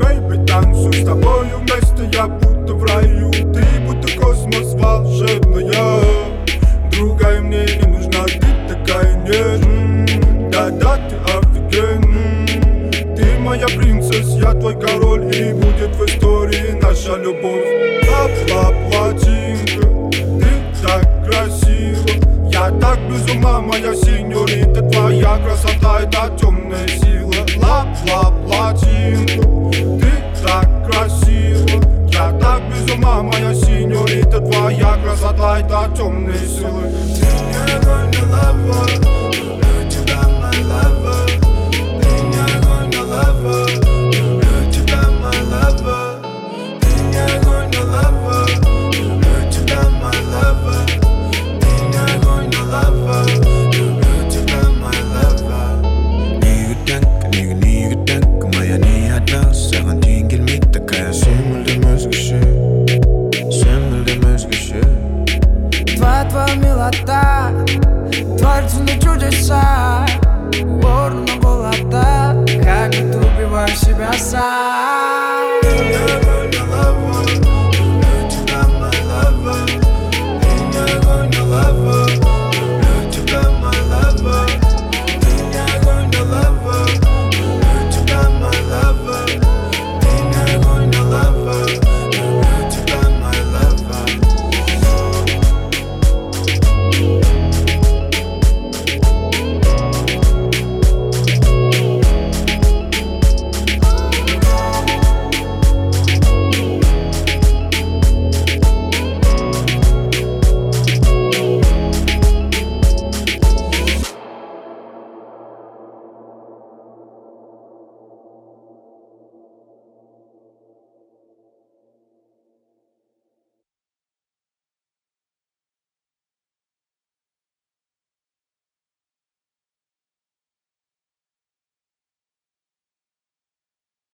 Baby, танцуй с тобою вместе, я будто в раю. Ты будто космос волшебная. Другая мне не нужна, ты такая нежная. Да-да, ты офигенная. Ты моя принцесса, я твой король. И будет в истории наша любовь. Ла-ла-платинка, ты так красива. Я так без ума, моя сеньорита. Твоя красота — это темная сила. Ла-ла-платинка, ты так красива. Я так без ума, моя сеньорита. Твоя красота — это темные силы. Ты не огонь, не лава. Люблю тебя, my lover. Ты не огонь, не лава. Люблю тебя, my lover. Ты не огонь, не лава. Люблю тебя, my lover. Ты не огонь, не лава. Люблю тебя, my lover. Неге тәңкі, моя не одна. Саған дейін келмейді такая. Сен мүлдем өзгеше, сен мүлдем өзгеше. Твоя милота творится на чудеса. Горно голода, как ты убиваешь себя сам.